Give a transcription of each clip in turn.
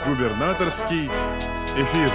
Губернаторский эфир.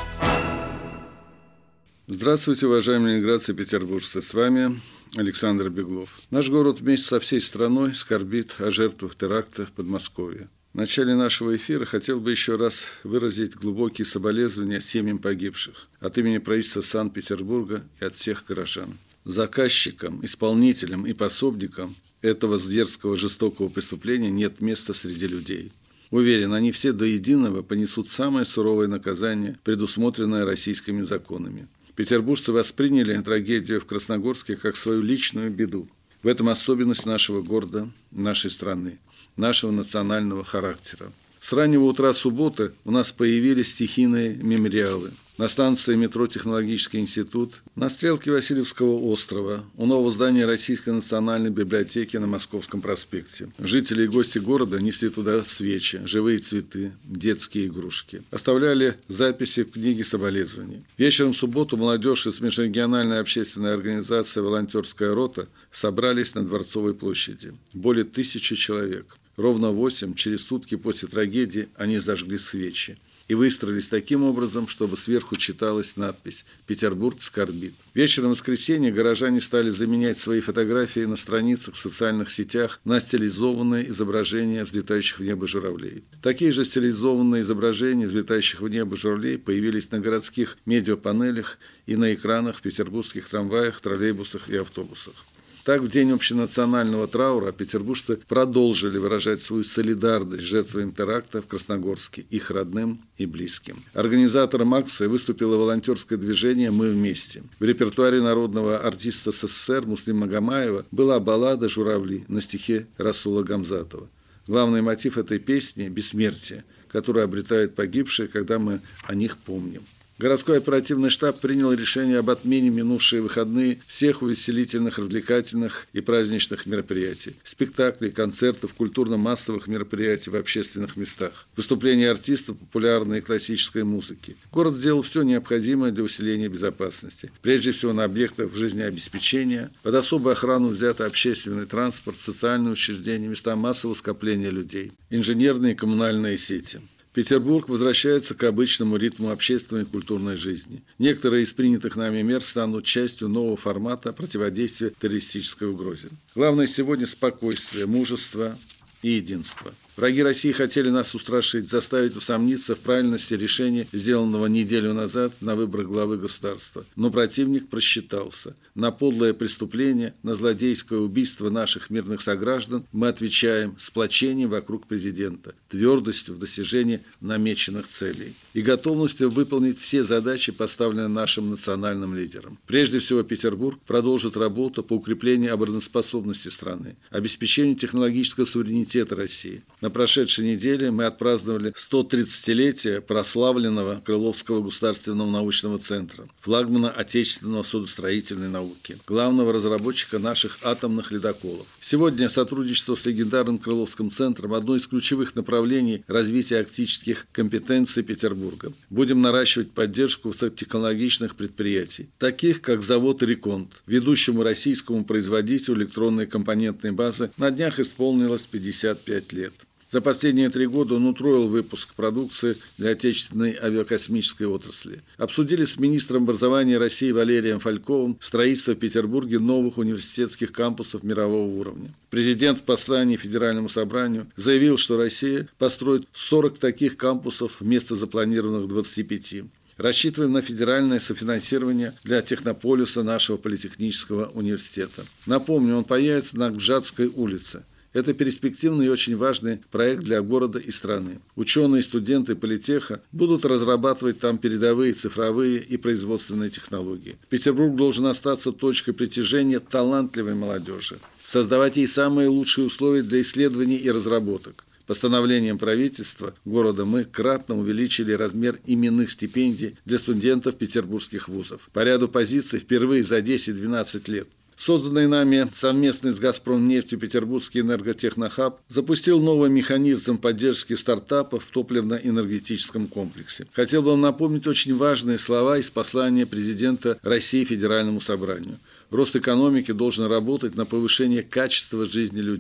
Здравствуйте, уважаемые ленинградцы и петербуржцы. С вами Александр Беглов. Наш город вместе со всей страной скорбит о жертвах теракта в Подмосковье. В начале нашего эфира хотел бы еще раз выразить глубокие соболезнования семьям погибших от имени правительства Санкт-Петербурга и от всех горожан. Заказчикам, исполнителям и пособникам этого зверского жестокого преступления нет места среди людей. Уверен, они все до единого понесут самое суровое наказание, предусмотренное российскими законами. Петербуржцы восприняли трагедию в Красногорске как свою личную беду. В этом особенность нашего города, нашей страны, нашего национального характера. С раннего утра субботы у нас появились стихийные мемориалы. На станции метро «Технологический институт», на стрелке Васильевского острова, у нового здания Российской национальной библиотеки на Московском проспекте. Жители и гости города несли туда свечи, живые цветы, детские игрушки. Оставляли записи в книге соболезнований. Вечером в субботу молодежь из межрегиональной общественной организации «Волонтерская рота» собрались на Дворцовой площади. Более 1000 человек. Ровно 8 через сутки после трагедии они зажгли свечи и выстроились таким образом, чтобы сверху читалась надпись «Петербург скорбит». Вечером в воскресенье горожане стали заменять свои фотографии на страницах в социальных сетях на стилизованные изображения взлетающих в небо журавлей. Такие же стилизованные изображения взлетающих в небо журавлей появились на городских медиапанелях и на экранах в петербургских трамваях, троллейбусах и автобусах. Так, в день общенационального траура петербуржцы продолжили выражать свою солидарность с жертвами теракта в Красногорске, их родным и близким. Организатором акции выступило волонтерское движение «Мы вместе». В репертуаре народного артиста СССР Муслима Магомаева была баллада «Журавли» на стихе Расула Гамзатова. Главный мотив этой песни – бессмертие, которое обретают погибшие, когда мы о них помним. Городской оперативный штаб принял решение об отмене минувшие выходные всех увеселительных, развлекательных и праздничных мероприятий, спектаклей, концертов, культурно-массовых мероприятий в общественных местах, выступления артистов популярной и классической музыки. Город сделал все необходимое для усиления безопасности. Прежде всего на объектах жизнеобеспечения, под особую охрану взято общественный транспорт, социальные учреждения, места массового скопления людей, инженерные и коммунальные сети. Петербург возвращается к обычному ритму общественной и культурной жизни. Некоторые из принятых нами мер станут частью нового формата противодействия террористической угрозе. Главное сегодня – спокойствие, мужество и единство. Враги России хотели нас устрашить, заставить усомниться в правильности решения, сделанного неделю назад на выборах главы государства. Но противник просчитался. На подлое преступление, на злодейское убийство наших мирных сограждан мы отвечаем сплочением вокруг президента, твердостью в достижении намеченных целей и готовностью выполнить все задачи, поставленные нашим национальным лидером. Прежде всего, Петербург продолжит работу по укреплению обороноспособности страны, обеспечению технологического суверенитета России. На прошедшей неделе мы отпраздновали 130-летие прославленного Крыловского государственного научного центра, флагмана отечественного судостроительной науки, главного разработчика наших атомных ледоколов. Сегодня сотрудничество с легендарным Крыловским центром – одно из ключевых направлений развития арктических компетенций Петербурга. Будем наращивать поддержку высокотехнологичных предприятий, таких как завод «Реконт», ведущему российскому производителю электронной компонентной базы, на днях исполнилось 55 лет. За последние 3 года он утроил выпуск продукции для отечественной авиакосмической отрасли. Обсудили с министром образования России Валерием Фальковым строительство в Петербурге новых университетских кампусов мирового уровня. Президент в послании Федеральному собранию заявил, что Россия построит 40 таких кампусов вместо запланированных 25. Рассчитываем на федеральное софинансирование для технополиса нашего политехнического университета. Напомню, он появится на Гжатской улице. Это перспективный и очень важный проект для города и страны. Ученые и студенты политеха будут разрабатывать там передовые цифровые и производственные технологии. Петербург должен остаться точкой притяжения талантливой молодежи, создавать ей самые лучшие условия для исследований и разработок. Постановлением правительства города мы кратно увеличили размер именных стипендий для студентов петербургских вузов. По ряду позиций впервые за 10-12 лет. Созданный нами совместно с «Газпромнефтью» Петербургский энерготехнохаб запустил новый механизм поддержки стартапов в топливно-энергетическом комплексе. Хотел бы вам напомнить очень важные слова из послания президента России Федеральному собранию. Рост экономики должен работать на повышение качества жизни людей.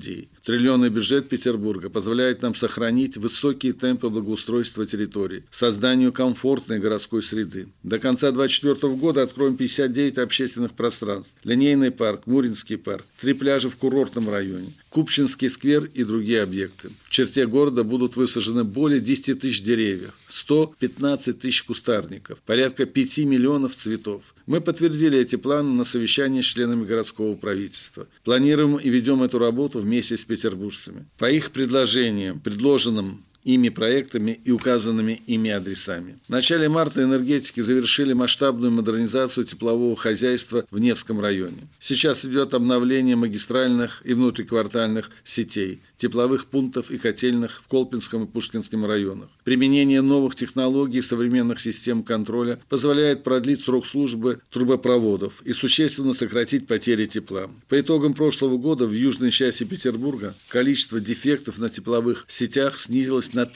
Триллионный бюджет Петербурга позволяет нам сохранить высокие темпы благоустройства территорий, созданию комфортной городской среды. До конца 2024 года откроем 59 общественных пространств, линейный парк, Муринский парк, 3 пляжа в курортном районе, Купчинский сквер и другие объекты. В черте города будут высажены более 10 тысяч деревьев, 115 тысяч кустарников, порядка 5 миллионов цветов. Мы подтвердили эти планы на совещании с членами городского правительства. Планируем и ведем эту работу вместе с петербуржцами. По их предложениям, предложенным ими проектами и указанными ими адресами. В начале марта энергетики завершили масштабную модернизацию теплового хозяйства в Невском районе. Сейчас идет обновление магистральных и внутриквартальных сетей, тепловых пунктов и котельных в Колпинском и Пушкинском районах. Применение новых технологий и современных систем контроля позволяет продлить срок службы трубопроводов и существенно сократить потери тепла. По итогам прошлого года в южной части Петербурга количество дефектов на тепловых сетях снизилось на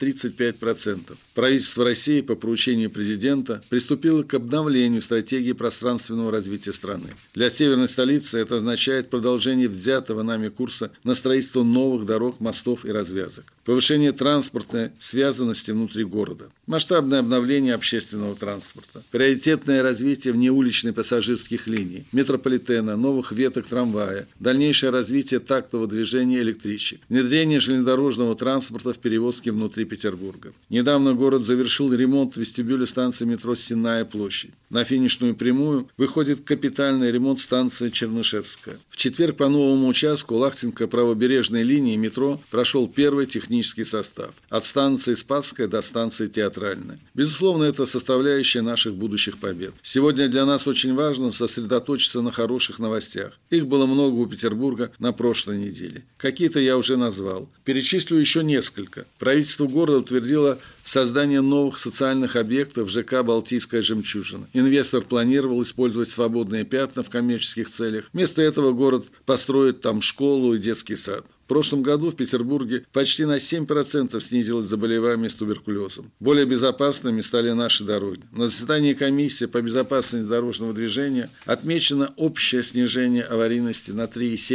35%. Правительство России по поручению президента приступило к обновлению стратегии пространственного развития страны. Для северной столицы это означает продолжение взятого нами курса на строительство новых дорог, мостов и развязок, повышение транспортной связанности внутри города, масштабное обновление общественного транспорта, приоритетное развитие внеуличной пассажирских линий, метрополитена, новых веток трамвая, дальнейшее развитие тактового движения электричек, внедрение железнодорожного транспорта в перевозке внутри Петербурга. Недавно город завершил ремонт вестибюля станции метро Сенная площадь. На финишную прямую выходит капитальный ремонт станции Чернышевская. В четверг по новому участку Лахтинко-правобережной линии метро прошел первый технический состав. От станции Спасская до станции Театральная. Безусловно, это составляющая наших будущих побед. Сегодня для нас очень важно сосредоточиться на хороших новостях. Их было много у Петербурга на прошлой неделе. Какие-то я уже назвал. Перечислю еще несколько. Правительство города утвердило создание новых социальных объектов ЖК «Балтийская жемчужина». Инвестор планировал использовать свободные пятна в коммерческих целях. Вместо этого город построит там школу и детский сад. В прошлом году в Петербурге почти на 7% снизилась заболеваемость туберкулезом. Более безопасными стали наши дороги. На заседании комиссии по безопасности дорожного движения отмечено общее снижение аварийности на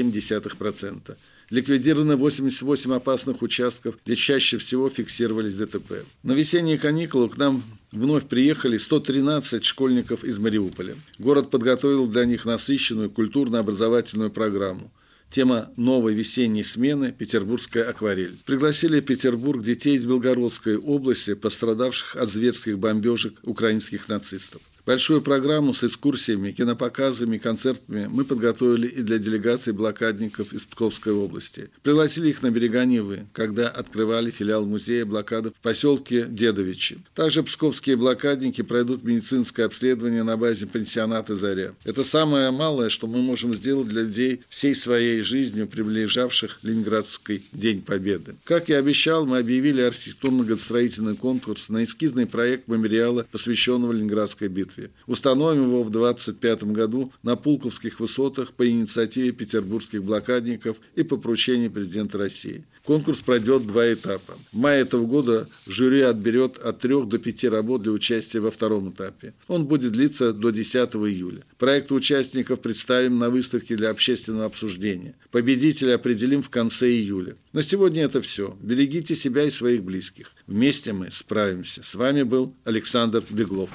3,7%. Ликвидировано 88 опасных участков, где чаще всего фиксировались ДТП. На весенние каникулы к нам вновь приехали 113 школьников из Мариуполя. Город подготовил для них насыщенную культурно-образовательную программу. Тема новой весенней смены «Петербургская акварель». Пригласили в Петербург детей из Белгородской области, пострадавших от зверских бомбежек украинских нацистов. Большую программу с экскурсиями, кинопоказами и концертами мы подготовили и для делегаций блокадников из Псковской области. Пригласили их на берега Невы, когда открывали филиал музея блокады в поселке Дедовичи. Также псковские блокадники пройдут медицинское обследование на базе пансионата «Заря». Это самое малое, что мы можем сделать для людей всей своей жизнью, приближавших Ленинградский День Победы. Как я обещал, мы объявили архитектурно-градостроительный конкурс на эскизный проект мемориала, посвященного Ленинградской битве. Установим его в 2025 году на Пулковских высотах по инициативе петербургских блокадников и по поручению президента России. Конкурс пройдет 2 этапа. В мае этого года жюри отберет от 3 до 5 работ для участия во втором этапе. Он будет длиться до 10 июля. Проекты участников представим на выставке для общественного обсуждения. Победителя определим в конце июля. На сегодня это все. Берегите себя и своих близких. Вместе мы справимся. С вами был Александр Беглов.